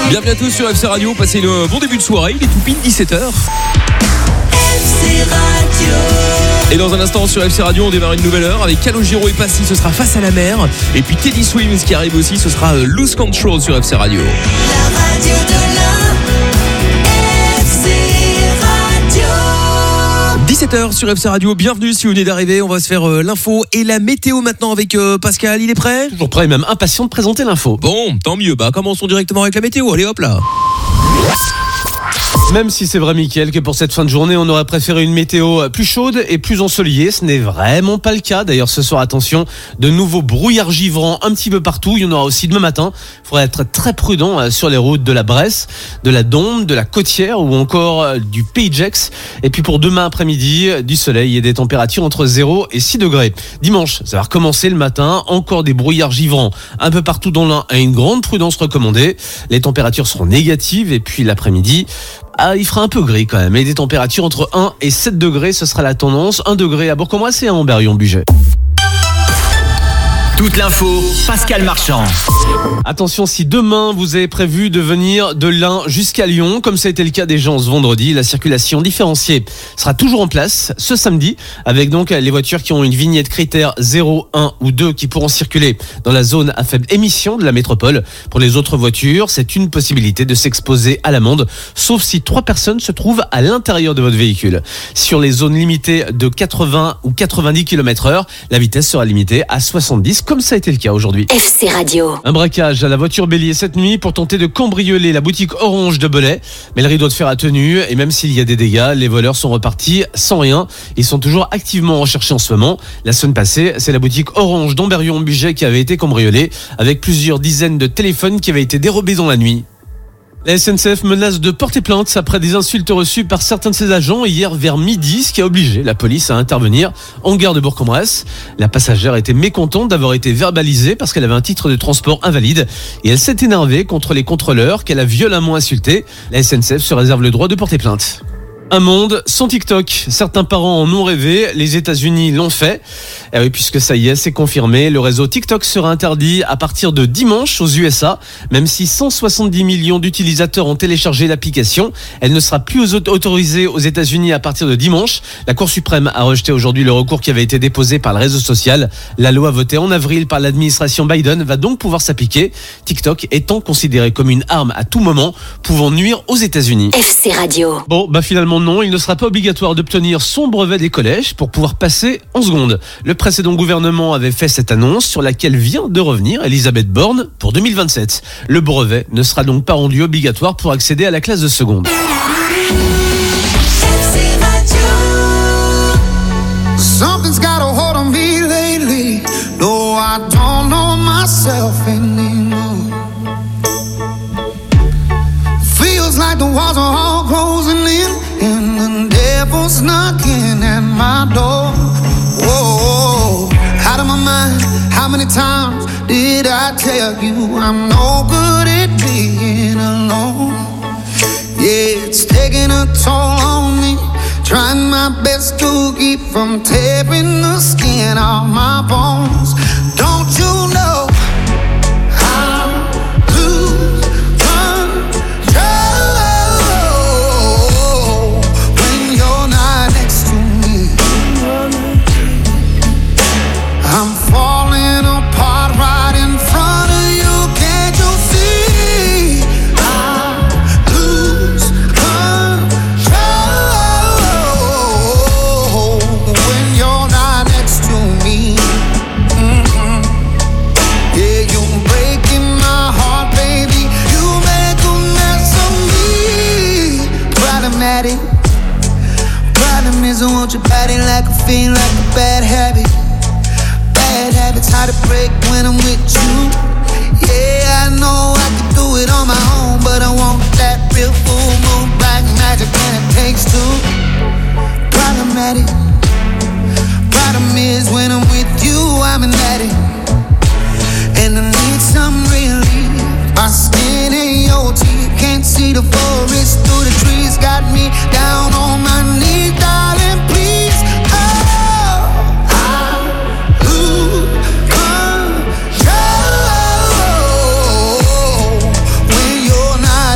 Bienvenue à tous sur FC Radio, passez le bon début de soirée, il est tout pile 17h. FC Radio. Et dans un instant sur FC Radio, on démarre une nouvelle heure avec Calogero et Passy, ce sera Face à la mer. Et puis Teddy Swims qui arrive aussi, ce sera Lose Control sur FC Radio. La radio de la FC Radio. 17h sur FC Radio, bienvenue si vous venez d'arriver, on va se faire l'info et la météo maintenant avec Pascal, il est prêt ? Toujours prêt et même impatient de présenter l'info. Bon, tant mieux, commençons directement avec la météo, allez hop là. Même si c'est vrai, Mickaël, que pour cette fin de journée, on aurait préféré une météo plus chaude et plus ensoleillée. Ce n'est vraiment pas le cas. D'ailleurs, ce soir, attention, de nouveaux brouillards givrants un petit peu partout. Il y en aura aussi demain matin. Il faudra être très prudent sur les routes de la Bresse, de la Dombes, de la Côtière ou encore du Pays Gex. Et puis pour demain après-midi, du soleil et des températures entre 0 et 6 degrés. Dimanche, ça va recommencer le matin. Encore des brouillards givrants un peu partout dans l'Ain et une grande prudence recommandée. Les températures seront négatives et puis l'après-midi, il fera un peu gris quand même. Et des températures entre 1 et 7 degrés, ce sera la tendance. 1 degré à Bourg-en-Bresse et à Amberieu-Bugey. Toute l'info, Pascal Marchand. Attention, si demain vous avez prévu de venir de l'Ain jusqu'à Lyon, comme ça a été le cas déjà ce vendredi, la circulation différenciée sera toujours en place ce samedi, avec donc les voitures qui ont une vignette critère 0, 1 ou 2 qui pourront circuler dans la zone à faible émission de la métropole. Pour les autres voitures, c'est une possibilité de s'exposer à l'amende, sauf si 3 personnes se trouvent à l'intérieur de votre véhicule. Sur les zones limitées de 80 ou 90 km/h, la vitesse sera limitée à 70 comme ça a été le cas aujourd'hui. FC Radio. Un braquage à la voiture bélier cette nuit pour tenter de cambrioler la boutique Orange de Belay. Mais le rideau de fer a tenu et même s'il y a des dégâts, les voleurs sont repartis sans rien. Ils sont toujours activement recherchés en ce moment. La semaine passée, c'est la boutique Orange d'Amberieu-Bugey qui avait été cambriolée avec plusieurs dizaines de téléphones qui avaient été dérobés dans la nuit. La SNCF menace de porter plainte après des insultes reçues par certains de ses agents hier vers midi, ce qui a obligé la police à intervenir en gare de Bourg-en-Bresse. La passagère était mécontente d'avoir été verbalisée parce qu'elle avait un titre de transport invalide et elle s'est énervée contre les contrôleurs qu'elle a violemment insultés. La SNCF se réserve le droit de porter plainte. Un monde sans TikTok. Certains parents en ont rêvé, les États-Unis l'ont fait. Et oui, puisque ça y est, c'est confirmé, le réseau TikTok sera interdit à partir de dimanche aux USA. Même si 170 millions d'utilisateurs ont téléchargé l'application, elle ne sera plus autorisée aux États-Unis à partir de dimanche. La Cour suprême a rejeté aujourd'hui le recours qui avait été déposé par le réseau social. La loi votée en avril par l'administration Biden va donc pouvoir s'appliquer. TikTok étant considéré comme une arme à tout moment, pouvant nuire aux États-Unis. FC Radio. Bon, finalement non, il ne sera pas obligatoire d'obtenir son brevet des collèges pour pouvoir passer en seconde. Le précédent gouvernement avait fait cette annonce sur laquelle vient de revenir Elisabeth Borne pour 2027. Le brevet ne sera donc pas rendu obligatoire pour accéder à la classe de seconde. FC Radio. Something's got a hold on me lately. No, I don't know myself anymore. Feels like the walls are all closing in and the devil's knocking at my door. Whoa, out of my mind. How many times did I tell you I'm no good at being alone? Yeah, it's taking a toll on me. Trying my best to keep from tearing the skin off my bones. Don't you know I lose control when you're not next to me? I'm falling apart right in front of you. Can't you see? I lose control when you're not next to me. Yeah, you're breaking my heart, baby. You make a mess of me. Problematic. Problem is I want your body like I feel like a bad habit. Bad habits hard to break when I'm with you. Yeah, I know I could do it on my own, but I want that real full moon black magic and it takes two. Problematic. Problem is when I'm with you, I'm an addict. And I need some relief. My skin ain't your teeth. Can't see the forest through the trees. Got me down on my knees, darling, please. Oh, I lose control when you're not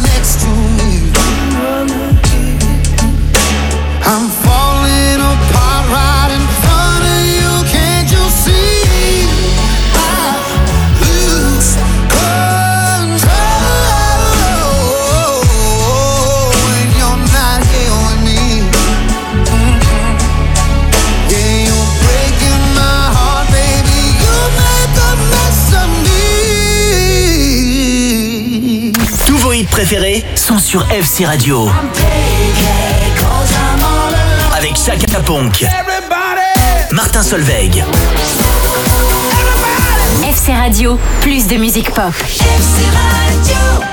hits préférés sont sur FC Radio. Avec Chaka Ponk, Martin Solveig. FC Radio, plus de musique pop. FC Radio.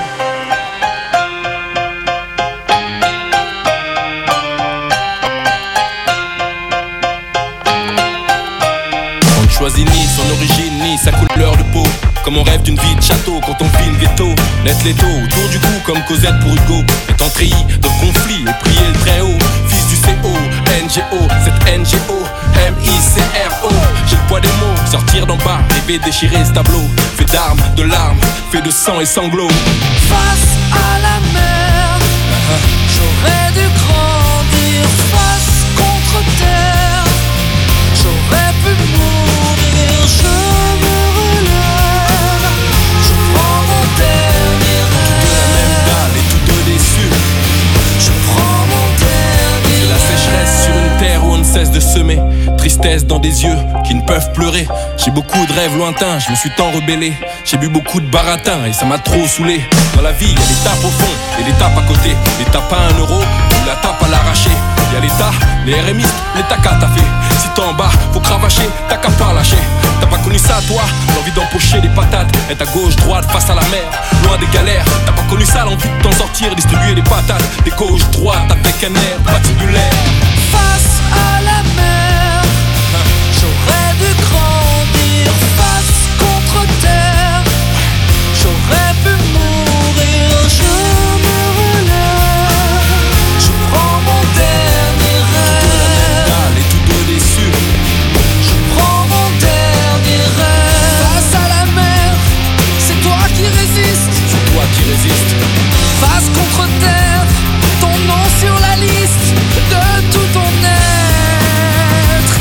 On ne choisit ni son origine ni sa couleur de peau. Comme on rêve d'une vie de château quand on vit une ghetto. Net l'étau autour du cou comme Cosette pour Hugo. Étant treillis de conflit et prier le très haut. Fils du CO, NGO, cette NGO, MICRO. J'ai le poids des mots, sortir d'en bas, rêver déchirer ce tableau. Fait d'armes, de larmes, fait de sang et sanglots. Face à la mer, j'aurais dû grandir. Face contre terre, j'aurais pu mourir. Je me relève, je prends mon dernier rêve. Même dalle et tous deux déçus. Je prends mon dernier La sécheresse sur une terre où on ne cesse de semer. Tristesse dans des yeux qui ne peuvent pleurer. J'ai beaucoup de rêves lointains, je me suis tant rebellé. J'ai bu beaucoup de baratin et ça m'a trop saoulé. Dans la vie, il y a des tapes au fond et des tapes à côté. Les tapes à 1 euro ou la tape à l'arraché. Il y a l'État, les RMistes, les tacas t'as fait. Si t'es en bas, faut cravacher, t'as qu'à pas lâcher. T'as pas connu ça toi, l'envie d'empocher des patates. Être à gauche, droite, face à la mer, loin des galères. T'as pas connu ça, l'envie de t'en sortir, distribuer des patates. Des gauche, droite, avec un air patibulaire. face à la mer, j'aurais dû grandir. Face contre terre, j'aurais pu mourir. Je me relève, je prends mon dernier rêve. Dalle et tous deux déçus. Je prends mon dernier rêve. Face à la mer, c'est toi qui résistes. C'est toi qui résistes. Face contre terre, ton nom sur la liste de tout ton être.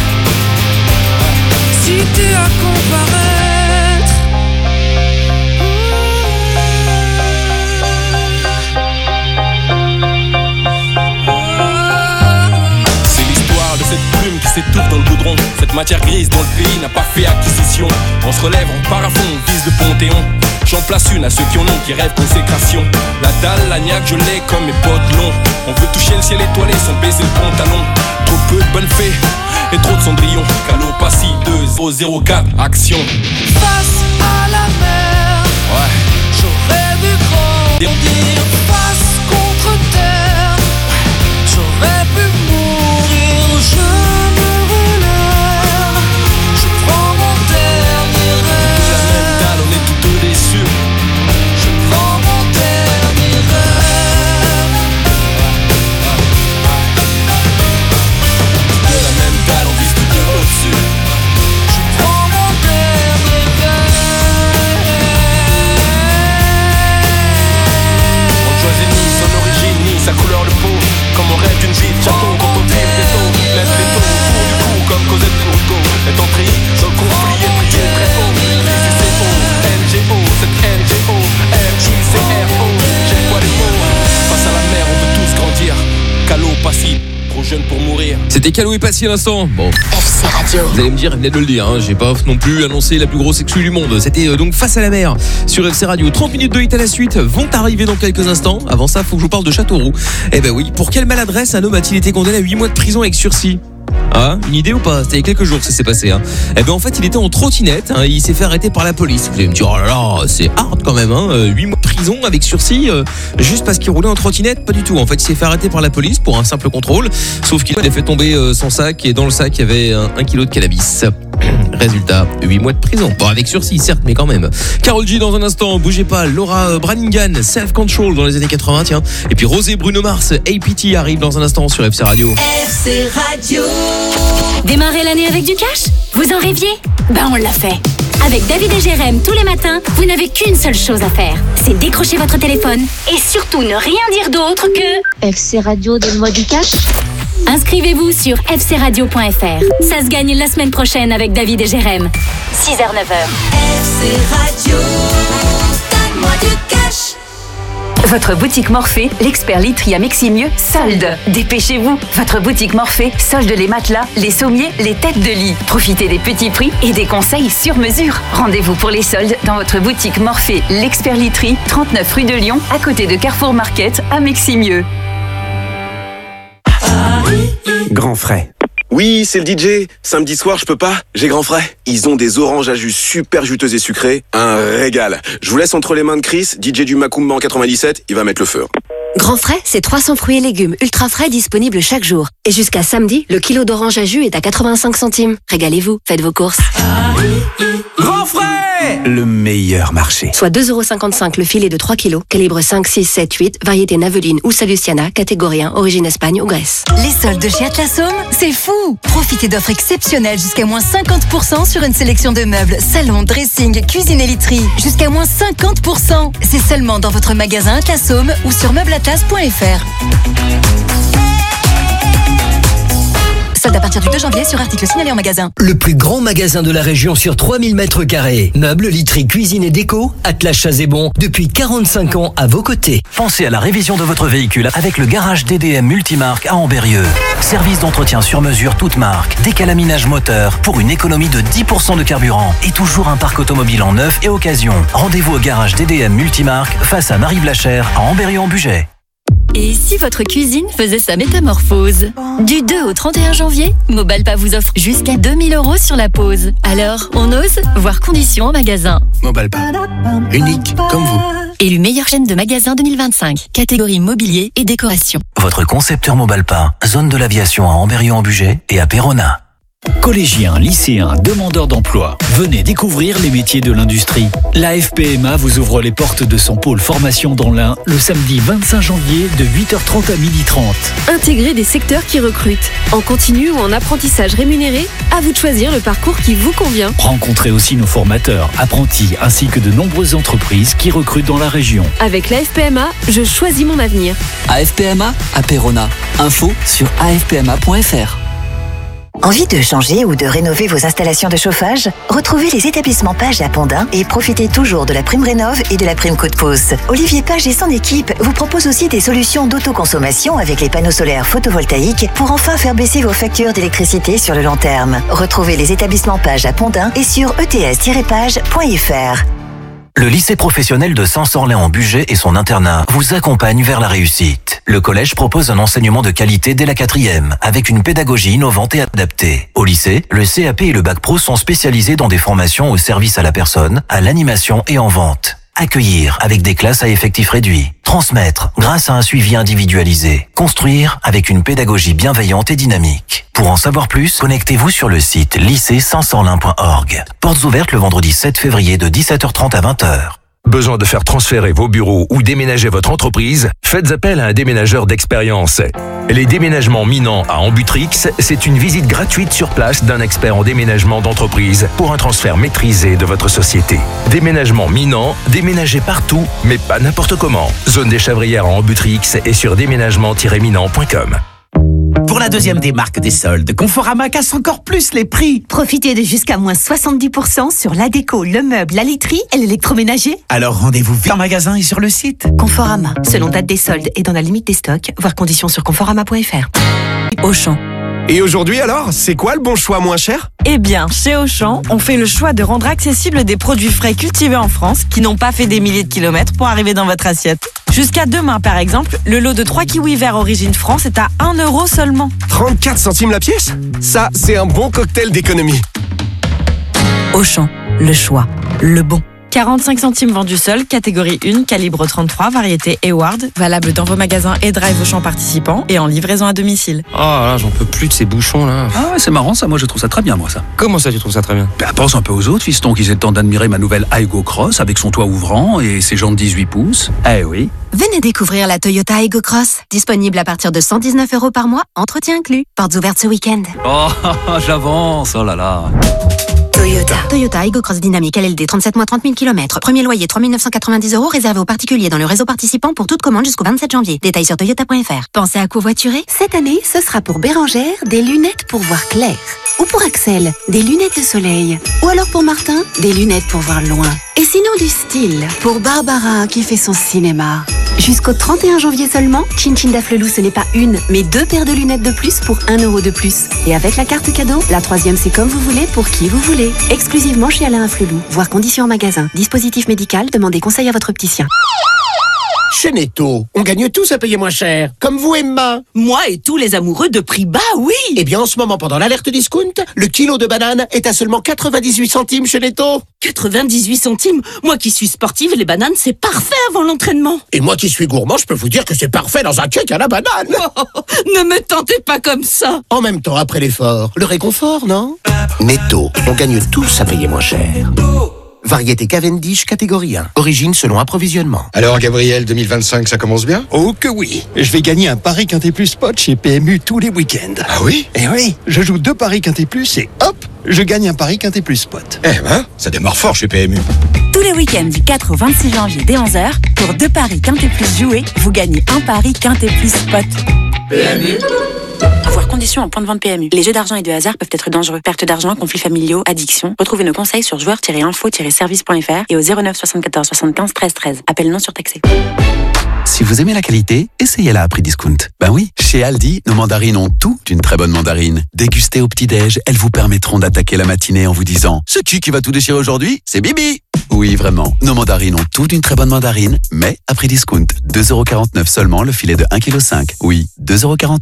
Si tu as comparaître, C'est l'histoire de cette plume qui s'étouffe dans le goudron. Cette matière grise dont le pays n'a pas fait acquisition. On se relève, on part à fond, on vise le Panthéon. J'en place une à ceux qui en ont, qui rêvent consécration. La dalle, la niaque, je l'ai comme mes potes longs. On veut toucher le ciel étoilé sans baiser le pantalon. Trop peu de bonnes fées et trop de cendrillon. Calopassi 2004, action. face à la mer, Ouais. j'aurais dû grandir. Face contre terre, j'aurais pu mourir. Je me relève, je prends mon dernier La même rêve. dalle, on est tous deux déçus. Je prends mon dernier rêve. De la même dalle, on vise tous deux au-dessus. Je prends mon dernier rêve. On ne choisit ni son origine ni sa couleur de peau. Comme on rêve d'une vie de château quand on vit le ghetto. Laisse les taux autour du cou comme Cosette pour Hugo. Étant treillis dans le conflit et prier très haut. Fils du CO, NGO, cette NGO, MICRO. J'ai le poids des mots. Face à la mer, on veut tous grandir. Calo, Passy, trop jeune pour mourir. C'était Calo et Passy à l'instant. Bon, FC Radio. vous allez me dire, il venait de le dire, hein. J'ai pas non plus annoncé la plus grosse exclue du monde. C'était donc Face à la mer sur FC Radio. 30 minutes de hit à la suite vont arriver dans quelques instants. Avant ça, faut que je vous parle de Châteauroux. Eh ben oui, pour quelle maladresse un homme a-t-il été condamné à 8 mois de prison avec sursis? Ah, une idée ou pas? C'était il y a quelques jours que ça s'est passé, hein. Eh ben en fait, il était en trottinette, hein, et il s'est fait arrêter par la police. Vous allez me dire, oh là là, c'est hard quand même, hein. 8 mois de prison avec sursis, juste parce qu'il roulait en trottinette? Pas du tout. En fait, il s'est fait arrêter par la police pour un simple contrôle, sauf qu'il a fait tomber son sac, et dans le sac, il y avait 1 kilo de cannabis. Résultat, 8 mois de prison. Bon, avec sursis, certes, mais quand même. Karol G dans un instant, bougez pas. Laura Branigan, Self Control dans les années 80, tiens. Et puis Rosé Bruno Mars, APT arrive dans un instant sur FC Radio. FC Radio. Démarrer l'année avec du cash? Vous en rêviez? Ben on l'a fait. Avec David et Jérém tous les matins, vous n'avez qu'une seule chose à faire. C'est décrocher votre téléphone et surtout ne rien dire d'autre que FC Radio, donne-moi du cash. inscrivez-vous sur fcradio.fr. Ça se gagne la semaine prochaine avec David et Jérém. 6h-9h. FC Radio. Donne-moi du cash. Votre boutique Morphée, l'expert literie à Meximieux, solde. Dépêchez-vous. Votre boutique Morphée, solde les matelas, les sommiers, les têtes de lit. Profitez des petits prix et des conseils sur mesure. Rendez-vous pour les soldes dans votre boutique Morphée, l'expert literie, 39 rue de Lyon, à côté de Carrefour Market à Meximieux. Grand frais. Oui, c'est le DJ. Samedi soir, je peux pas. J'ai grand frais. Ils ont des oranges à jus super juteuses et sucrées. Un régal. Je vous laisse entre les mains de Chris, DJ du Macumba en 97. Il va mettre le feu. Grand frais, c'est 300 fruits et légumes ultra frais disponibles chaque jour. Et jusqu'à samedi, le kilo d'orange à jus est à 85 centimes. Régalez-vous, faites vos courses. Grand frais, le meilleur marché. Soit 2,55€ le filet de 3 kilos, calibre 5, 6, 7, 8, variété Naveline ou Salustiana, catégorie 1, origine Espagne ou Grèce. Les soldes chez Atlas Home, c'est fou! Profitez d'offres exceptionnelles jusqu'à moins 50% sur une sélection de meubles, salon, dressing, cuisine et literie. Jusqu'à moins 50%. C'est seulement dans votre magasin Atlas Home ou sur meubleatlas.fr. Solde à partir du 2 janvier sur articles signalés en magasin. Le plus grand magasin de la région sur 3000 mètres carrés. Meubles, literie, cuisine et déco. Atlas Chazébon, depuis 45 ans à vos côtés. Pensez à la révision de votre véhicule avec le garage DDM Multimarque à Ambérieux. Service d'entretien sur mesure toute marque, décalaminage moteur pour une économie de 10% de carburant et toujours un parc automobile en neuf et occasion. Rendez-vous au garage DDM Multimarque face à Marie-Blachère à Ambérieux-en-Bugey. Et si votre cuisine faisait sa métamorphose? Du 2 au 31 janvier, Mobalpa vous offre jusqu'à 2000 € sur la pause. Alors, on ose? Voir conditions en magasin. Mobalpa, unique comme vous. Élu meilleure chaîne de magasins 2025, catégorie mobilier et décoration. Votre concepteur Mobalpa, zone de l'aviation à Ambérieux-en-Bugey et à Péronne. Collégiens, lycéens, demandeurs d'emploi, venez découvrir les métiers de l'industrie. La FPMA vous ouvre les portes de son pôle formation dans l'Ain le samedi 25 janvier de 8h30 à 12h30. Intégrez des secteurs qui recrutent. En continu ou en apprentissage rémunéré, à vous de choisir le parcours qui vous convient. Rencontrez aussi nos formateurs, apprentis ainsi que de nombreuses entreprises qui recrutent dans la région. Avec la FPMA, je choisis mon avenir. AFPMA à Péronne. Info sur afpma.fr. Envie de changer ou de rénover vos installations de chauffage? Retrouvez les établissements Page à Pondin et profitez toujours de la prime rénov et de la prime coup de pouce. Olivier Page et son équipe vous proposent aussi des solutions d'autoconsommation avec les panneaux solaires photovoltaïques pour enfin faire baisser vos factures d'électricité sur le long terme. Retrouvez les établissements Page à Pondin et sur ets-page.fr. Le lycée professionnel de Saint-Sorlin-en-Bugey et son internat vous accompagnent vers la réussite. Le collège propose un enseignement de qualité dès la 4e, avec une pédagogie innovante et adaptée. Au lycée, le CAP et le Bac Pro sont spécialisés dans des formations au service à la personne, à l'animation et en vente. Accueillir avec des classes à effectifs réduits. Transmettre grâce à un suivi individualisé. Construire avec une pédagogie bienveillante et dynamique. Pour en savoir plus, connectez-vous sur le site lycée-saint-sorlin.org. Portes ouvertes le vendredi 7 février de 17h30 à 20h. Besoin de faire transférer vos bureaux ou déménager votre entreprise? Faites appel à un déménageur d'expérience. Les déménagements Minant à Ambutrix, c'est une visite gratuite sur place d'un expert en déménagement d'entreprise pour un transfert maîtrisé de votre société. Déménagement Minant, déménagez partout, mais pas n'importe comment. Zone des Chavrières à Ambutrix et sur déménagement-minant.com. Pour la deuxième des marques des soldes, Conforama casse encore plus les prix. Profitez de jusqu'à moins 70% sur la déco, le meuble, la literie et l'électroménager. Alors rendez-vous vite en magasin et sur le site. Conforama, selon date des soldes et dans la limite des stocks, voir conditions sur conforama.fr. Auchan. Et aujourd'hui alors, c'est quoi le bon choix moins cher? Eh bien, chez Auchan, on fait le choix de rendre accessibles des produits frais cultivés en France qui n'ont pas fait des milliers de kilomètres pour arriver dans votre assiette. Jusqu'à demain, par exemple, le lot de 3 kiwis verts origine France est à 1 € seulement. 34 centimes la pièce? Ça, c'est un bon cocktail d'économie. Auchan, le choix, le bon. 45 centimes vendus seul, catégorie 1, calibre 33, variété Eward, valable dans vos magasins et drive Auchan participants et en livraison à domicile. Oh là, j'en peux plus de ces bouchons là. Ah ouais, c'est marrant ça, moi je trouve ça très bien moi ça. Comment ça tu trouves ça très bien? Ben, pense un peu aux autres fistons qu'ils aient le temps d'admirer ma nouvelle Aygo Cross avec son toit ouvrant et ses jantes 18 pouces. Eh oui. Venez découvrir la Toyota Aygo Cross, disponible à partir de 119 € par mois, entretien inclus. Portes ouvertes ce week-end. Oh, j'avance, oh là là. Toyota Aygo Cross Dynamique LLD, 37 mois, 30 000 km. Premier loyer, 3 990 € réservé aux particuliers dans le réseau participant pour toute commande jusqu'au 27 janvier. Détails sur toyota.fr. Pensez à covoiturer? Cette année, ce sera pour Bérangère, des lunettes pour voir clair. Ou pour Axel, des lunettes de soleil. Ou alors pour Martin, des lunettes pour voir loin. Et sinon du style, pour Barbara qui fait son cinéma. Jusqu'au 31 janvier seulement, Chin Chin d'Afflelou, ce n'est pas une, mais 2 paires de lunettes de plus pour 1 € de plus. Et avec la carte cadeau, la 3e c'est comme vous voulez pour qui vous voulez. Exclusivement chez Alain Afflelou. Voir conditions en magasin. Dispositif médical, demandez conseil à votre opticien. Chez Netto, on gagne tous à payer moins cher. Comme vous, Emma. Moi et tous les amoureux de prix bas, oui. Eh bien, en ce moment, pendant l'alerte discount, le kilo de banane est à seulement 98 centimes chez Netto. 98 centimes? Moi qui suis sportive, les bananes, c'est parfait avant l'entraînement. Et moi qui suis gourmand, je peux vous dire que c'est parfait dans un cake à la banane. Oh, ne me tentez pas comme ça. En même temps, après l'effort, le réconfort, non? Netto, on gagne tous à payer moins cher. Variété Cavendish catégorie 1. Origine selon approvisionnement. Alors Gabriel, 2025, ça commence bien? Oh que oui. Je vais gagner un pari Quintet Plus spot chez PMU tous les week-ends. Ah oui? Eh oui, je joue 2 paris Quintet Plus et hop, je gagne un pari Quintet Plus spot. Eh ben, ça démarre fort chez PMU. Tous les week-ends du 4 au 26 janvier dès 11h, pour 2 paris Quintet Plus joués, vous gagnez un pari Quintet Plus spot. PMU. Voir conditions en point de vente PMU. Les jeux d'argent et de hasard peuvent être dangereux. Perte d'argent, conflits familiaux, addiction. Retrouvez nos conseils sur joueurs-info-service.fr et au 09 74 75 13 13. Appel non surtaxé. Si vous aimez la qualité, essayez-la à prix discount. Ben oui, chez Aldi, nos mandarines ont tout d'une très bonne mandarine. Dégustées au petit-déj, elles vous permettront d'attaquer la matinée en vous disant « C'est qui va tout déchirer aujourd'hui? C'est Bibi !» Oui, vraiment, nos mandarines ont tout d'une très bonne mandarine, mais à prix discount. 2,49€ seulement le filet de 1,5 kg. Oui, 2,49€.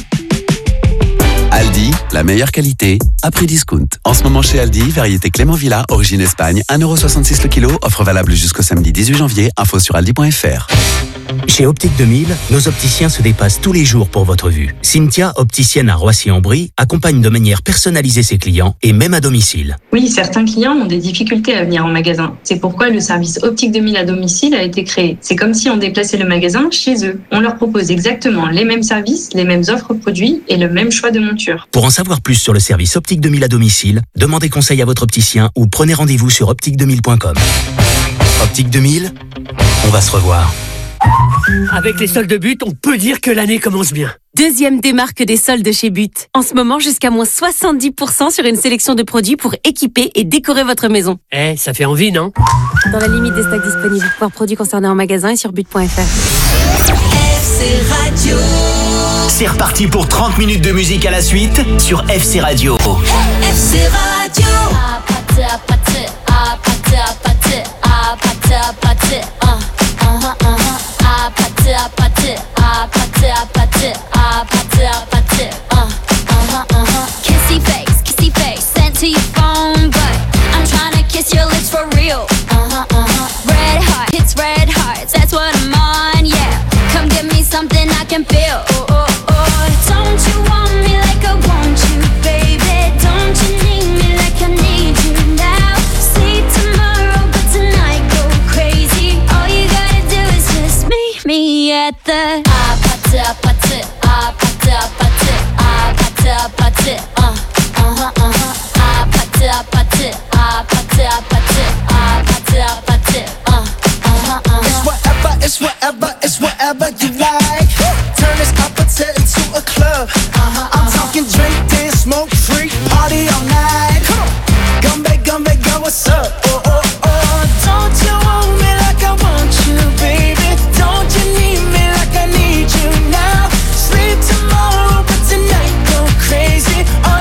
Aldi, la meilleure qualité, à prix discount. En ce moment chez Aldi, variété Clément Villa, origine Espagne, 1,66€ le kilo, offre valable jusqu'au samedi 18 janvier, info sur aldi.fr. Chez Optique 2000, nos opticiens se dépassent tous les jours pour votre vue. Cynthia, opticienne à Roissy-en-Brie, accompagne de manière personnalisée ses clients et même à domicile. Oui, certains clients ont des difficultés à venir en magasin. C'est pourquoi le service Optique 2000 à domicile a été créé. C'est comme si on déplaçait le magasin chez eux. On leur propose exactement les mêmes services, les mêmes offres produits et le même choix de monture. Pour en savoir plus sur le service Optique 2000 à domicile, demandez conseil à votre opticien ou prenez rendez-vous sur optique2000.com. Optique 2000, on va se revoir. Avec les soldes But, on peut dire que l'année commence bien. Deuxième démarque des soldes chez But. En ce moment, jusqu'à moins 70% sur une sélection de produits pour équiper et décorer votre maison. Ça fait envie, non? Dans la limite des stocks disponibles. Voir produits concernés en magasin et sur but.fr. FC Radio. C'est reparti pour 30 minutes de musique à la suite sur FC Radio. FC Radio. Kissy face, sent to your phone, but I'm trying to kiss your lips for real. Red heart, it's red hearts, that's what I'm on, yeah. Come give me something I can feel. Don't you want me like I want you, baby? Don't you need me like I need you now? Sleep tomorrow, but tonight go crazy. All you gotta do is just meet me at the It's whatever you like. Turn this opposite into a club. I'm talking drink, dance, smoke, freak, party all night. Come back, girl, what's up? Don't you want me like I want you, baby? Don't you need me like I need you now? Sleep tomorrow, but tonight go crazy.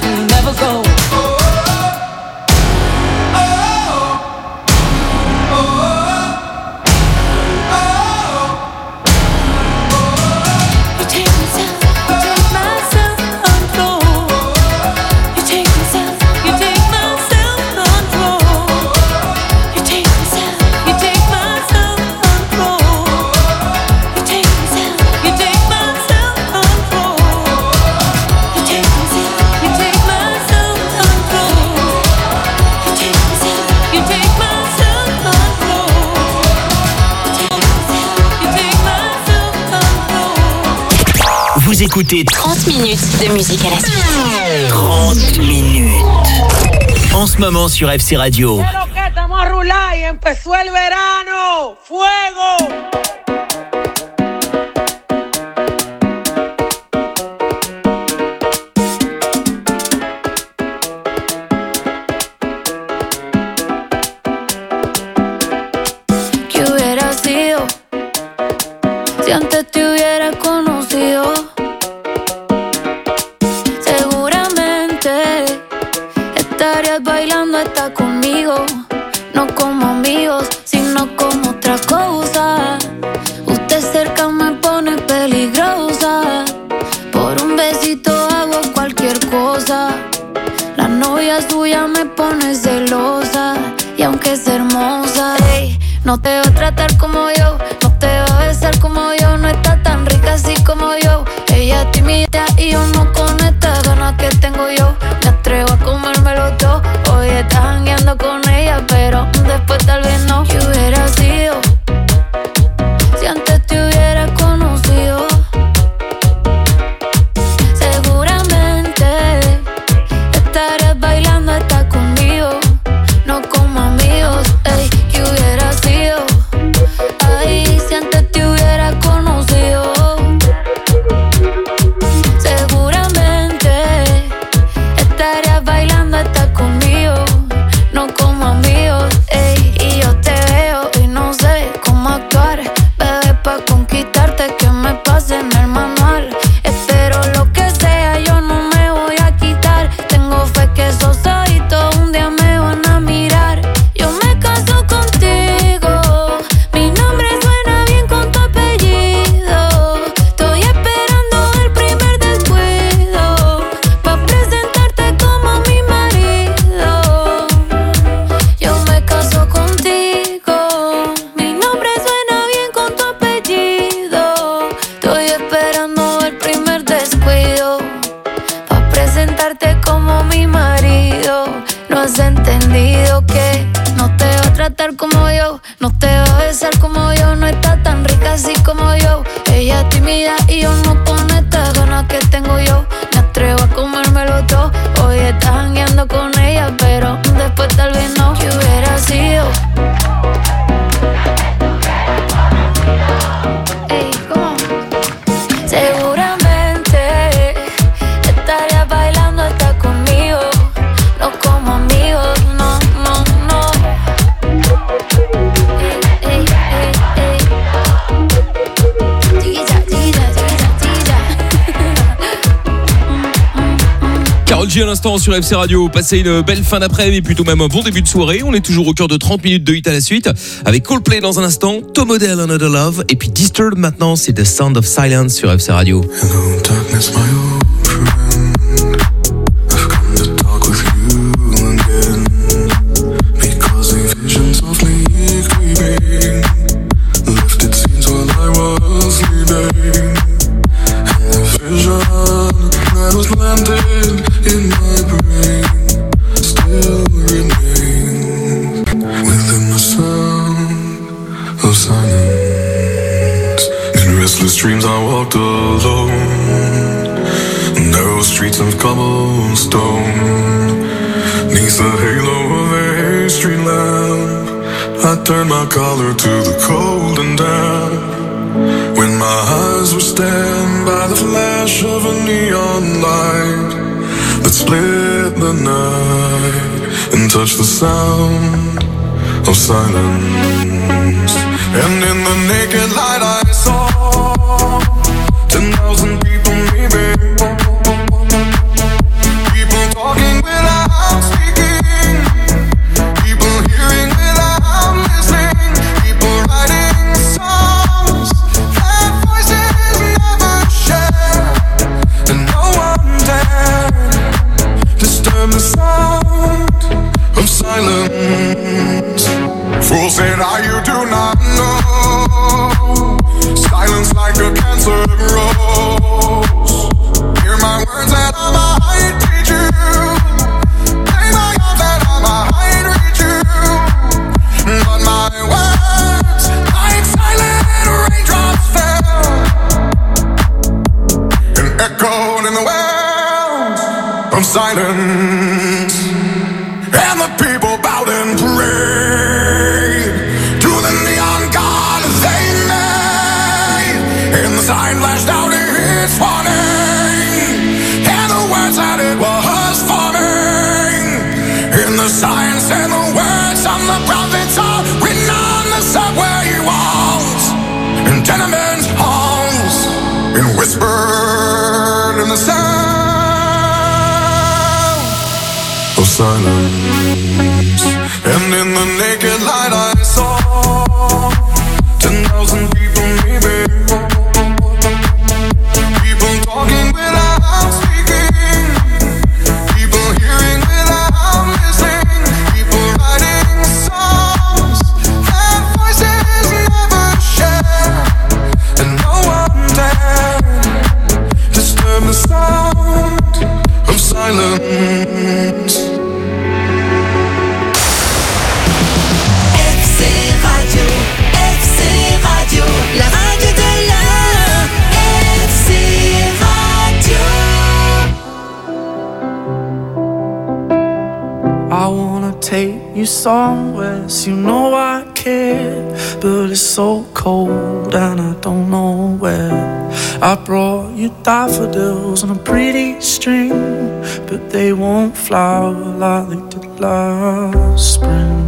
will never go. Vous écoutez 30 minutes de musique à la suite. 30 minutes. En ce moment sur FC Radio. Estamos a rular y empezó el verano. ¡Fuego! ¿Qué hubiera sido si antes te hubiera conocido? Seguramente estarías bailando hasta conmigo, no como amigos, sino como otra cosa. Usted cerca me pone peligrosa, por un besito hago cualquier cosa. La novia suya me pone celosa, y aunque es hermosa, ey, no te va a tratar como yo, no te va a besar como yo, no está tan rica así como yo. Ella es tímida y yo no con estas ganas que tengo yo. Me atrevo a comérmelo todo. Hoy estás jangueando con ella, pero después tal vez no. ¿Qué hubiera sido si antes te hubiera conocido? Seguramente estarías bailando hasta conmigo, no como amigos. Ey, ¿qué hubiera sido? Ay, si antes te hubiera conocido. Seguramente estarías bailando hasta conmigo, no como amigos. Ey, y yo te veo y no sé cómo actuar, bebé, pa' conquistarte que me pase en el manual. Espero lo que sea, yo no me voy a quitar. Tengo fe que esos ojitos un día me van a mirar. Yo me caso contigo, mi nombre suena bien con tu apellido. Estoy esperando el primer descuido pa' presentarte como mi marido. Yo me caso contigo, mi nombre suena bien con tu apellido. Estoy esperando el primer descuido pa' presentarte como mi marido. No has entendido que no te va a tratar como yo, no te va a besar como yo, no está tan rica así como yo. Ella es tímida y yo no con estas ganas que tengo yo. Me atrevo a comérmelo todo. Hoy estás jangueando con ella, pero después tal vez no. ¿Qué hubiera sido? Ey, ¿cómo? Seguramente estarías bailando hasta conmigo, no como amigos, no, no, no. Ey, ey, ey, ey. Chiquilla, chiquilla, chiquilla, chiquilla. Karol G à l'instant sur FC Radio. Passez une belle fin d'après-midi, plutôt même un bon début de soirée. On est toujours au cœur de 30 minutes de hit à la suite, avec Coldplay dans un instant, Tom Odell, Another Love, et puis Disturbed maintenant, c'est The Sound of Silence sur FC Radio. Hello, darkness, my old friend. I've come to talk with you again, because a vision softly creeping lifted scenes while I was sleeping, and a vision that was planted in my brain still remains within the sound of silence. In restless dreams I walked alone, narrow streets of cobblestone, neath the halo of a street lamp. I turned my collar to the cold and damp, when my eyes were stabbed by the flash of a neon light that split the night and touched the sound of silence. And in the naked light I saw 10,000 people maybe, people silence, and the people bowed and prayed to the neon god they made. And the sign flashed out its warning, and the words that it was forming. And the signs and the words on the prophets are written on the subway walls and tenement halls, and whispered in the sound of silence. And in the naked light I saw 10,000 people, maybe. People talking without speaking, people hearing without listening, people writing songs that voices never share, and no one dared disturb the sound of silence. La radio de l'heure, FC Radio. I wanna take you somewhere, so you know I care, but it's so cold and I don't know where. I brought you daffodils on a pretty string, but they won't flower like they did last spring.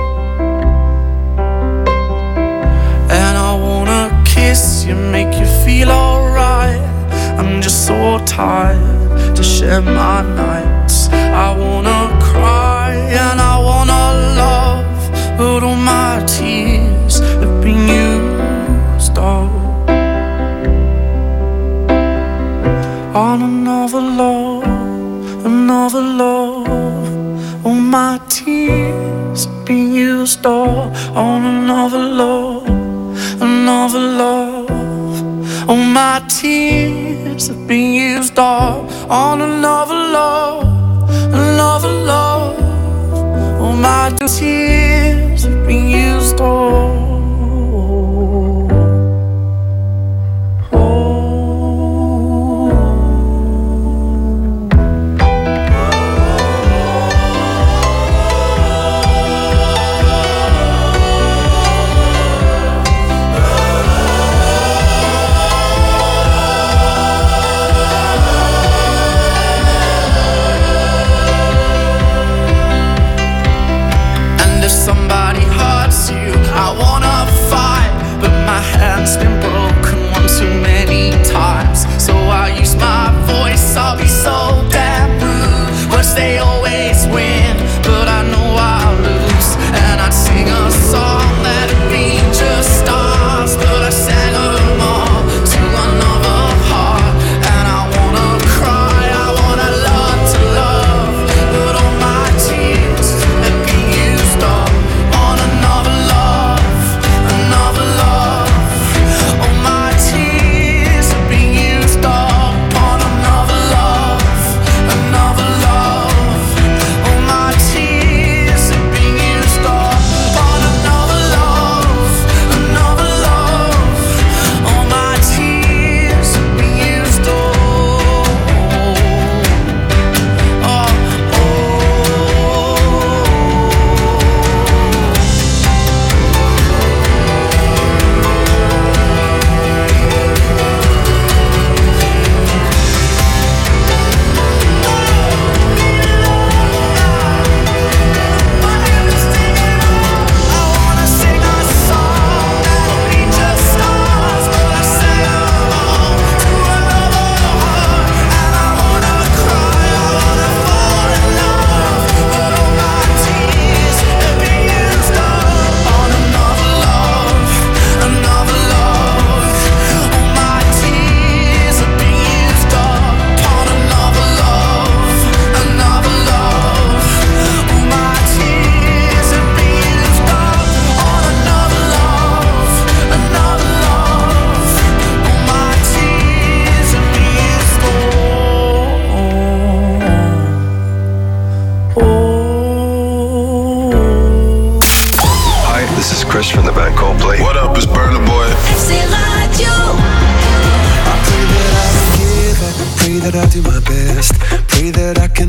And I wanna kiss you, make you feel alright. I'm just so tired to share my nights. I wanna cry and I wanna love, but all my tears have been used up on another love, another love. All my tears have been used up on another love, another love. All my tears have been used up on another love, another love. All my tears have been used up. It's been broken one too many times, so I use my voice. I'll be so damn rude. Words they always win, but I know I'll lose. And I'd sing a song that'd be just stars, but I sang them all to another heart. And I wanna cry, I wanna learn to love, but all my tears have been used up on another love, another love. Chris from the band Coldplay. What up, it's Burna Boy. FC Radio. I pray that I don't give up, pray that I do my best, pray that I can live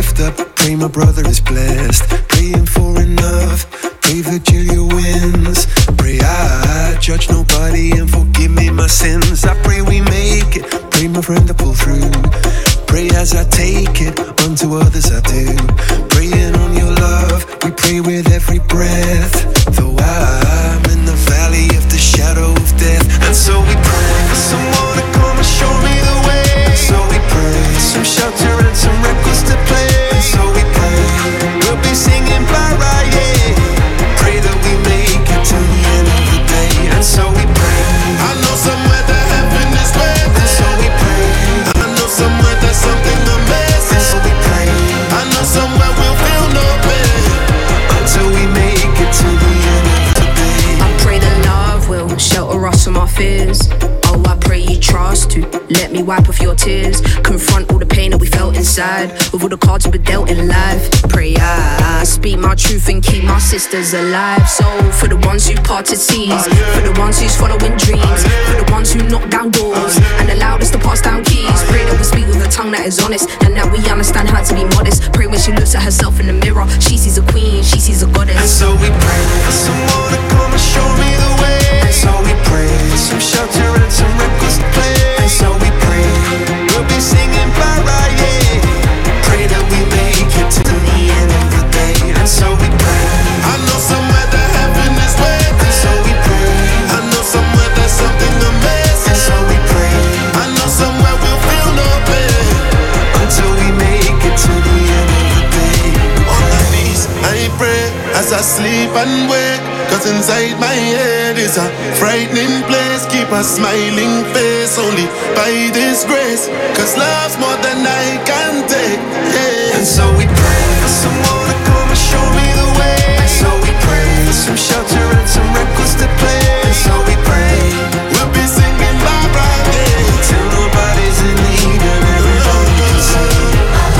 lift up, pray my brother is blessed. Praying for enough, pray Virgilia wins. Pray I judge nobody and forgive me my sins. I pray we make it, pray my friend to pull through. Pray as I take it, unto others I do. Praying on your love, we pray with every breath. Though I'm in the valley of the shadow of death. And so we pray for someone to come and show me the way. And so we pray for some shelter and some records to play. And so we pray, we'll be singing bye right, yeah. Pray that we make it to the end of the day. And so we pray, I know somewhere that heaven is waiting. And so we pray, I know somewhere there's something amazing. And so we pray, I know somewhere we'll feel no pain until we make it to the end of the day. I pray that love will shelter us from our fears. Oh, I pray you trust to let me wipe off your tears. Confront all the pain that we felt inside with all the cards we've been dealt in life. Pray I speak my truth and keep my sisters alive. So for the ones who parted seas, for the ones who's following dreams, for the ones who knock down doors and allowed us to pass down keys. Pray that we speak with a tongue that is honest and that we understand how to be modest. Pray when she looks at herself in the mirror, she sees a queen, she sees a goddess. And so we pray for someone to come and show me the way. And so we pray for some shelter and some records to play. And so we pray, we'll be singing bye right, yeah. Pray that we make it to the end of the day. And so we pray, I know somewhere that heaven is waiting. And so we pray, I know somewhere there's something amazing. And so we pray, I know somewhere we'll feel no pain until we make it to the end of the day. On my knees, I pray as I sleep and wake. Cause inside my head is a frightening place. Keep a smiling face only by this grace. Cause love's more than I can take, hey. And so we pray for someone to come and show me the way. And so we pray for some shelter and some records to play. And so we pray, we'll be singing bye bye, yeah. Till nobody's in need and everybody can sing.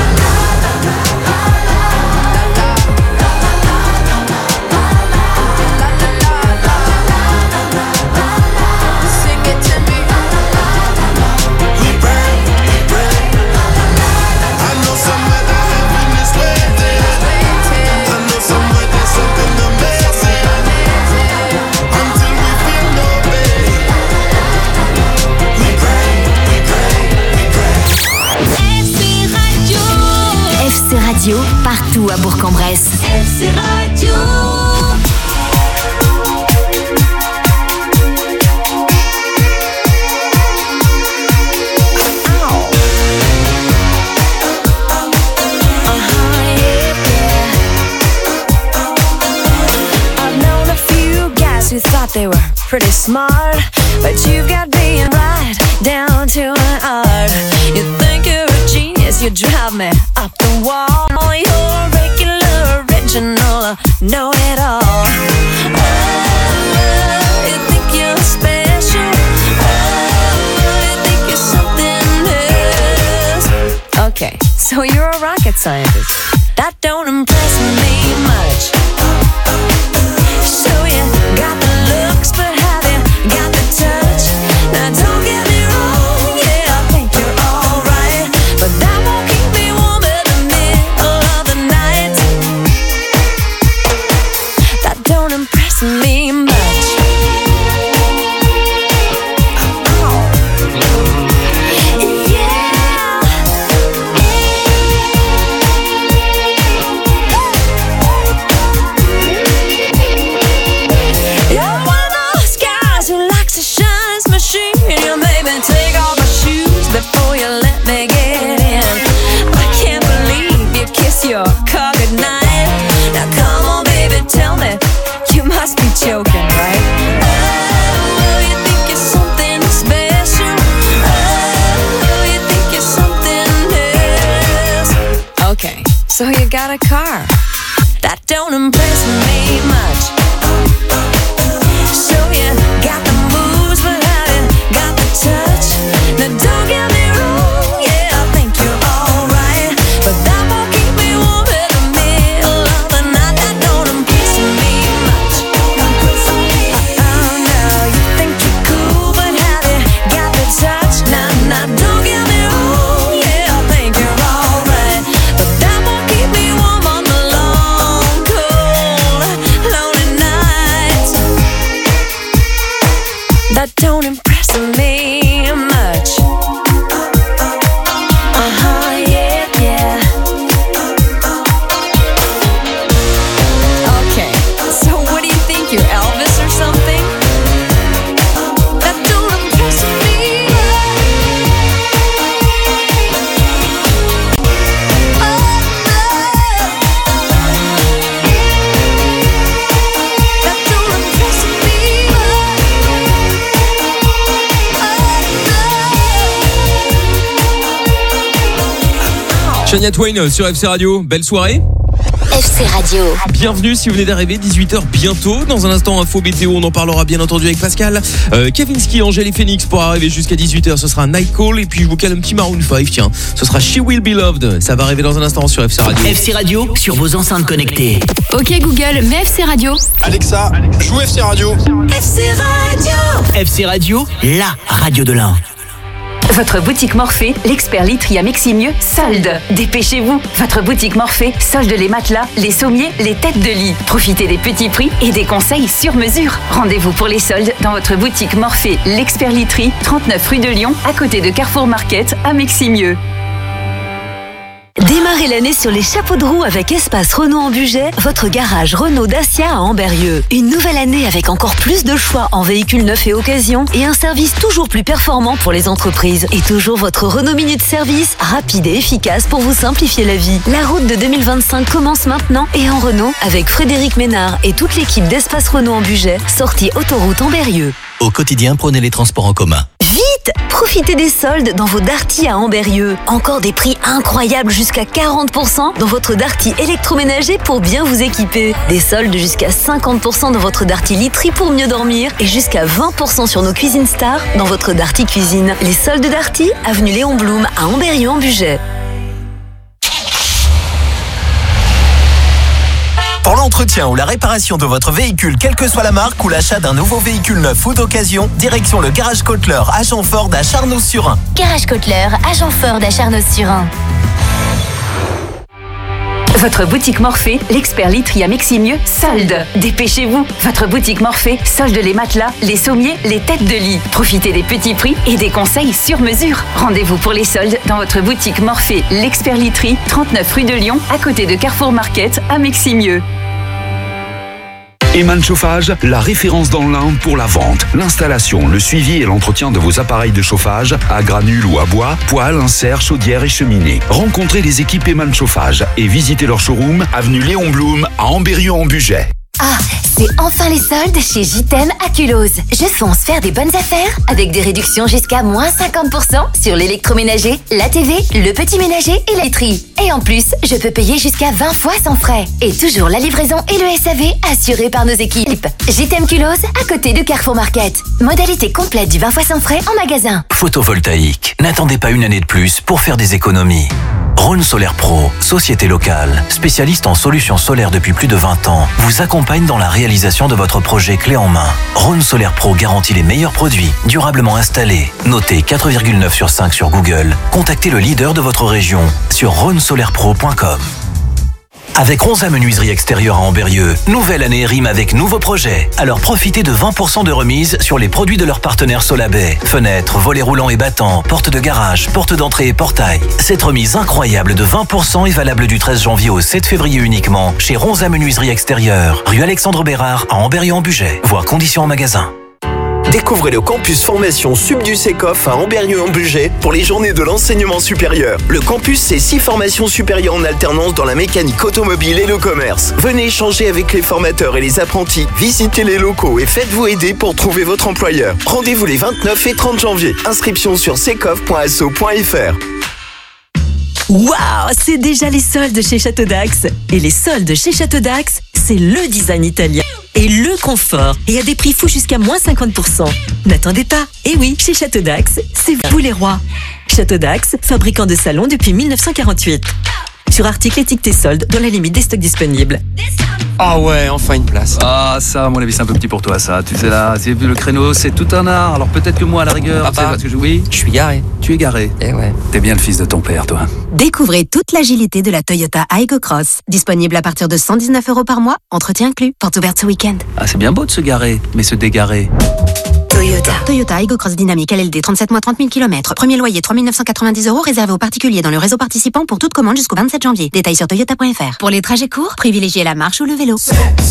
Radio, partout à Bourg-en-Bresse. FC Radio. Who thought they were pretty smart, but you've got being right down to an art. You think you're a genius, you drive me up the wall. You're a regular, original, know-it-all. Oh, you think you're special. Oh, you think you're something else. Okay, so you're a rocket scientist. That don't impress me much. So you got the looks, but have you got the touch? Now don't get me wrong, yeah, I think you're alright, but that won't keep me warm in the middle of the night. That don't impress me much. Before you let me get in, I can't believe you kiss your car goodnight. Now come on baby, tell me, you must be joking, right? Oh, you think you're something special. Oh, you think you're something else. Okay, so you got a car. That don't impress me much. So you got the moves, but have you got the touch? Now don't get me wrong, yeah, I think you're alright, but that won't keep me warm in the middle of the night. That don't impress me much. Oh no, you think you're cool, but have you got the touch? Now don't get me wrong, yeah, I think you're alright, but that won't Shania Twain sur FC Radio. Belle soirée. FC Radio. Bienvenue si vous venez d'arriver, 18h bientôt. Dans un instant, info météo, on en parlera bien entendu avec Pascal. Kavinsky, Angèle et Phoenix pour arriver jusqu'à 18h. Ce sera Night Call et puis je vous cale un petit Maroon 5. Tiens, ce sera She Will Be Loved. Ça va arriver dans un instant sur FC Radio. FC Radio sur vos enceintes connectées. Ok Google, mets FC Radio. Alexa, joue FC Radio. FC Radio. FC Radio, la radio de l'Ain. Votre boutique Morphée, l'expert literie à Meximieux, solde. Dépêchez-vous, votre boutique Morphée solde les matelas, les sommiers, les têtes de lit. Profitez des petits prix et des conseils sur mesure. Rendez-vous pour les soldes dans votre boutique Morphée, l'expert literie, 39 rue de Lyon, à côté de Carrefour Market à Meximieux. Démarrez l'année sur les chapeaux de roue avec Espace Renault en Bugey, votre garage Renault Dacia à Amberieu. Une nouvelle année avec encore plus de choix en véhicules neufs et occasions et un service toujours plus performant pour les entreprises. Et toujours votre Renault Minute Service, rapide et efficace pour vous simplifier la vie. La route de 2025 commence maintenant et en Renault avec Frédéric Ménard et toute l'équipe d'Espace Renault en Bugey, sortie autoroute Amberieu. Au quotidien, prenez les transports en commun. Vite! Profitez des soldes dans vos Darty à Amberieu. Encore des prix incroyables jusqu'à 40% dans votre Darty électroménager pour bien vous équiper. Des soldes jusqu'à 50% dans votre Darty literie pour mieux dormir et jusqu'à 20% sur nos cuisines stars dans votre Darty cuisine. Les soldes Darty, avenue Léon Blum à Amberieu en Bugey. Pour l'entretien ou la réparation de votre véhicule, quelle que soit la marque, ou l'achat d'un nouveau véhicule neuf ou d'occasion, direction le Garage Kotler, agent Ford à Charnoz-sur-Ain. Garage Kotler, agent Ford à Charnoz-sur-Ain. Votre boutique Morphée, l'expert literie à Meximieux, solde. Dépêchez-vous, votre boutique Morphée solde les matelas, les sommiers, les têtes de lit. Profitez des petits prix et des conseils sur mesure. Rendez-vous pour les soldes dans votre boutique Morphée, l'expert literie, 39 rue de Lyon, à côté de Carrefour Market à Meximieux. Eman Chauffage, la référence dans l'Ain pour la vente, l'installation, le suivi et l'entretien de vos appareils de chauffage à granules ou à bois, poêles, inserts, chaudières et cheminées. Rencontrez les équipes Eman Chauffage et visitez leur showroom avenue Léon Blum à Amberieu en Bugey. Ah, c'est enfin les soldes chez JTM à Culose. Je fonce faire des bonnes affaires avec des réductions jusqu'à moins 50% sur l'électroménager, la TV, le petit ménager et la literie. Et en plus, je peux payer jusqu'à 20 fois sans frais. Et toujours la livraison et le SAV assurés par nos équipes. JTM Culose, à côté de Carrefour Market. Modalité complète du 20 fois sans frais en magasin. Photovoltaïque. N'attendez pas une année de plus pour faire des économies. Rhône Solaire Pro, société locale, spécialiste en solutions solaires depuis plus de 20 ans, vous accompagne dans la réalisation de votre projet clé en main. Rhône Solaire Pro garantit les meilleurs produits, durablement installés. Notez 4,9 sur 5 sur Google. Contactez le leader de votre région sur rhônesolairepro.com. Avec Ronza Menuiserie Extérieure à Amberieu, nouvelle année rime avec nouveaux projets. Alors profitez de 20% de remise sur les produits de leurs partenaires Solabay. Fenêtres, volets roulants et battants, portes de garage, portes d'entrée et portails. Cette remise incroyable de 20% est valable du 13 janvier au 7 février uniquement chez Ronza Menuiserie Extérieure, rue Alexandre Bérard à Amberieu en Bugey. Voir conditions en magasin. Découvrez le campus formation Sub du Secof à Amberieu en Bugey pour les journées de l'enseignement supérieur. Le campus, c'est 6 formations supérieures en alternance dans la mécanique automobile et le commerce. Venez échanger avec les formateurs et les apprentis, visitez les locaux et faites-vous aider pour trouver votre employeur. Rendez-vous les 29 et 30 janvier. Inscription sur secof.asso.fr. Waouh, c'est déjà les soldes chez Château d'Axe. Et les soldes chez Château d'Axe, c'est le design italien et le confort. Et à des prix fous jusqu'à moins 50%. N'attendez pas. Et oui, chez Château d'Axe, c'est vous les rois. Château d'Axe, fabricant de salons depuis 1948. Sur articles étiquetés soldes dans la limite des stocks disponibles. Ah ouais, enfin une place. Ah ça, à mon avis, c'est un peu petit pour toi, ça. Tu sais là, c'est vu le créneau, c'est tout un art. Alors peut-être que moi, à la rigueur, Papa, parce que oui, je suis garé. Tu es garé. Eh ouais. T'es bien le fils de ton père, toi. Découvrez toute l'agilité de la Toyota Aygo Cross. Disponible à partir de 119 € par mois, entretien inclus. Porte ouverte ce week-end. Ah, c'est bien beau de se garer, mais se dégarer. Toyota Aygo Cross Dynamique LLD, 37 mois, 30 000 km. Premier loyer, 3 990 €, réservé aux particuliers dans le réseau participant pour toute commande jusqu'au 27 janvier. Détails sur toyota.fr. Pour les trajets courts, privilégiez la marche ou le vélo.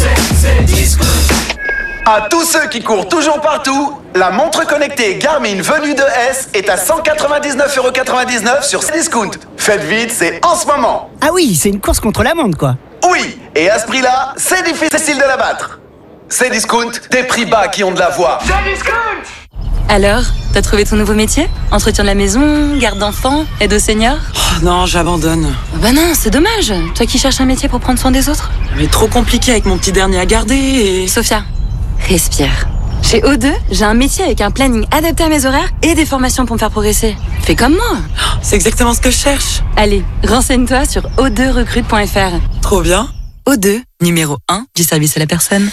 À tous ceux qui courent toujours partout, la montre connectée Garmin venue de S est à 199,99 € sur Cdiscount. Faites vite, c'est en ce moment. Ah oui, c'est une course contre la montre, quoi. Oui, et à ce prix-là, c'est difficile de la battre. Cdiscount, des prix bas qui ont de la voix. Cdiscount! Alors, t'as trouvé ton nouveau métier? Entretien de la maison, garde d'enfants, aide aux seniors? Oh, non, j'abandonne. Bah non, c'est dommage. Toi qui cherches un métier pour prendre soin des autres. Mais trop compliqué avec mon petit dernier à garder et... Sophia, respire. Chez O2, j'ai un métier avec un planning adapté à mes horaires et des formations pour me faire progresser. Fais comme moi. C'est exactement ce que je cherche. Allez, renseigne-toi sur o2recrute.fr. Trop bien. O2, numéro 1 du service à la personne.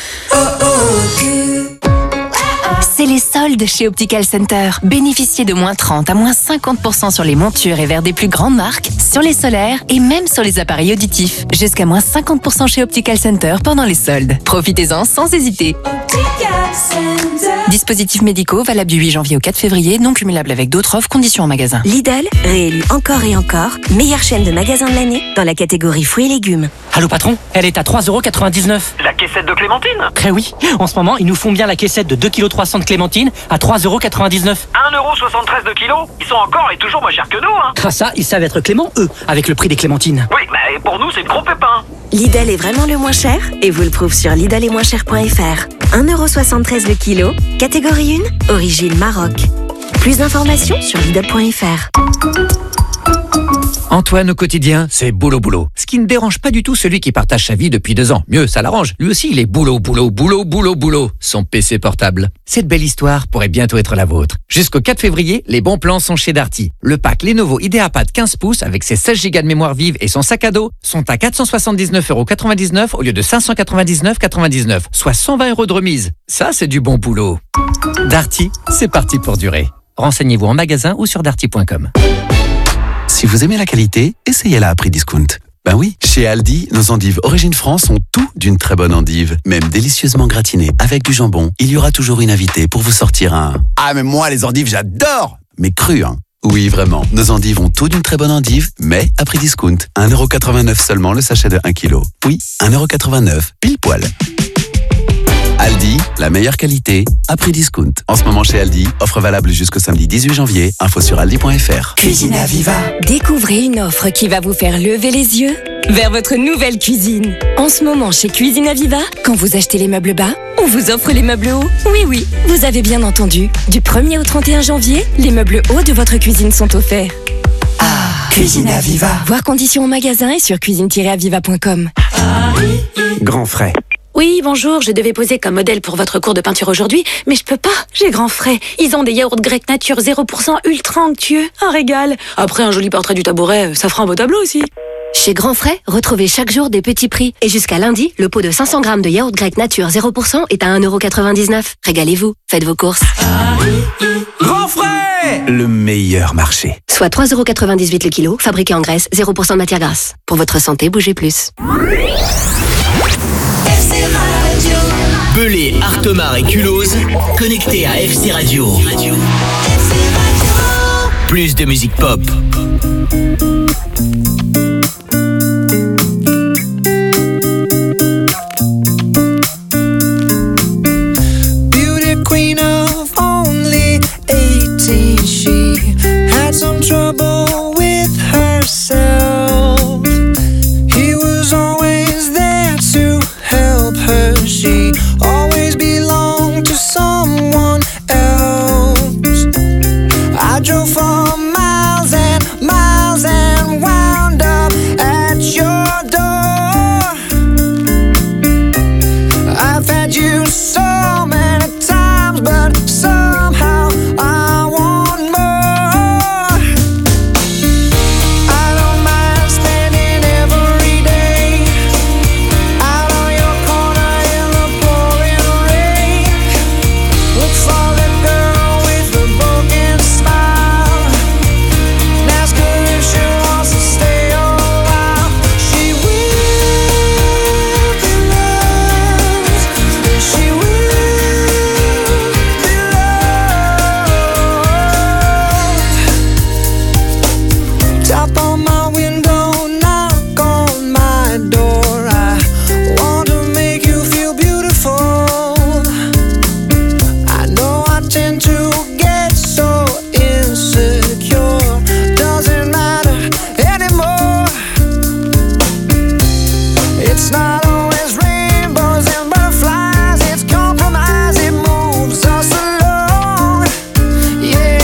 C'est les soldes chez Optical Center. Bénéficiez de moins 30 à moins 50% sur les montures et verres des plus grandes marques, sur les solaires et même sur les appareils auditifs. Jusqu'à moins 50% chez Optical Center pendant les soldes. Profitez-en sans hésiter. Dispositifs médicaux valables du 8 janvier au 4 février, non cumulables avec d'autres offres, conditions en magasin. Lidl, réélu encore et encore, meilleure chaîne de magasins de l'année dans la catégorie fruits et légumes. Allô patron, elle est à 3,99€. La caissette de clémentine? Eh oui, en ce moment, ils nous font bien la caissette de 2,3 kg de clémentine à 3,99€. 1,73€ de kilo? Ils sont encore et toujours moins chers que nous, hein. Ah ça, ils savent être cléments, eux, avec le prix des clémentines. Oui, mais pour nous, c'est le gros pépin. Lidl est vraiment le moins cher et vous le prouve sur lidletmoinschers.fr. 1,73€ le kilo, catégorie 1, origine Maroc. Plus d'informations sur lidl.fr. Antoine, au quotidien, c'est boulot, boulot. Ce qui ne dérange pas du tout celui qui partage sa vie depuis 2 ans. Mieux, ça l'arrange. Lui aussi, il est boulot, boulot, boulot, boulot, boulot. Son PC portable. Cette belle histoire pourrait bientôt être la vôtre. Jusqu'au 4 février, les bons plans sont chez Darty. Le pack Lenovo IdeaPad 15 pouces avec ses 16 Go de mémoire vive et son sac à dos sont à 479,99€ au lieu de 599,99€, soit 120€ de remise. Ça, c'est du bon boulot. Darty, c'est parti pour durer. Renseignez-vous en magasin ou sur darty.com. Si vous aimez la qualité, essayez-la à prix discount. Ben oui, chez Aldi, nos endives Origine France ont tout d'une très bonne endive, même délicieusement gratinée avec du jambon. Il y aura toujours une invitée pour vous sortir un « Ah mais moi les endives j'adore !» Mais cru, hein. Oui, vraiment, nos endives ont tout d'une très bonne endive, mais à prix discount. 1,89€ seulement le sachet de 1 kg. Oui, 1,89€, pile poil. Aldi, la meilleure qualité, à prix discount. En ce moment chez Aldi, offre valable jusqu'au samedi 18 janvier. Info sur aldi.fr. Cuisine à Viva. Découvrez une offre qui va vous faire lever les yeux vers votre nouvelle cuisine. En ce moment chez Cuisine à Viva, quand vous achetez les meubles bas, on vous offre les meubles hauts. Oui, vous avez bien entendu. Du 1er au 31 janvier, les meubles hauts de votre cuisine sont offerts. Cuisine à Viva. Voir conditions au magasin et sur cuisine-aviva.com. Grand frais. Oui, bonjour, je devais poser comme modèle pour votre cours de peinture aujourd'hui, mais je peux pas, j'ai grand frais. Ils ont des yaourts grecs nature 0% ultra onctueux, un régal. Après, un joli portrait du tabouret, ça fera un beau tableau aussi. Chez Grand Frais, retrouvez chaque jour des petits prix. Et jusqu'à lundi, le pot de 500 grammes de yaourt grec nature 0% est à 1,99€. Régalez-vous, faites vos courses. Grand Frais, le meilleur marché. Soit 3,98€ le kilo, fabriqué en Grèce, 0% de matière grasse. Pour votre santé, bougez plus. Belay, Artemar et Culose, connectés à FC Radio. Plus de musique pop. Beauty queen of only 18, she had some trouble with herself. He was always there to help her. She always belonged to someone else. I drove for miles and miles and wound up at your door. I've had you so many times, but somehow I want more. I don't mind spending every day out on your corner in the pouring rain. Look for the girl with the broken smile and ask her if she wants to stay a while. She will be loved, and she will be loved. Tap on my window, knock on my door. I want to make you feel beautiful. I know I tend to get so insecure. Doesn't matter anymore. It's not always rainbows and butterflies. It's compromise. It moves us along. Yeah.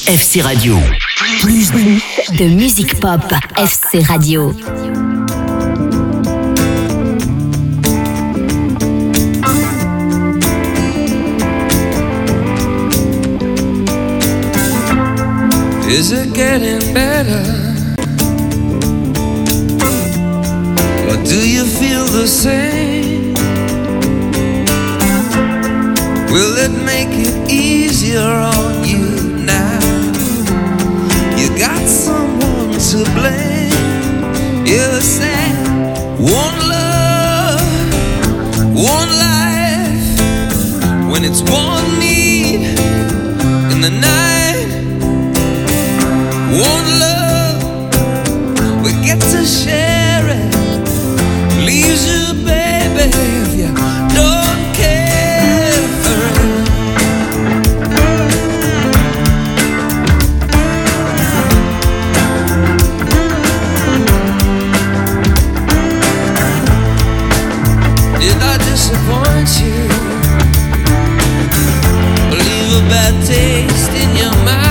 FC Radio. Plus de musique pop. FC Radio. Is it getting better? Or do you feel the same? Will it make it easier on you now? You got someone to blame. You said one love, one life. When it's one need in the night, one love, we get to share it. Leaves you, baby, if you don't care for it. Did I disappoint you? Leave a bad taste in your mouth?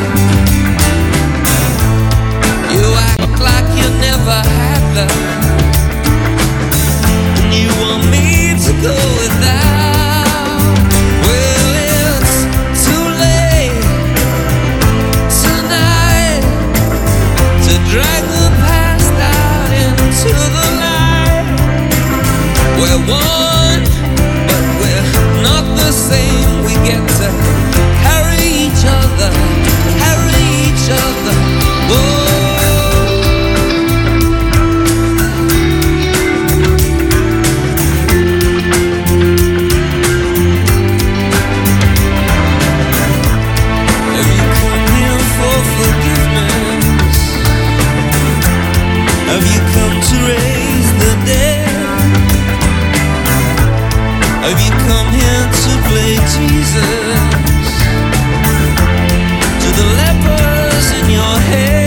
Like you never had love, and you want me to go without. Well, it's too late tonight to drag the past out into the light. We're one, but we're not the same. We get to carry each other, carry each other. Whoa. Have you come to raise the dead? Have you come here to play Jesus? To the lepers in your head?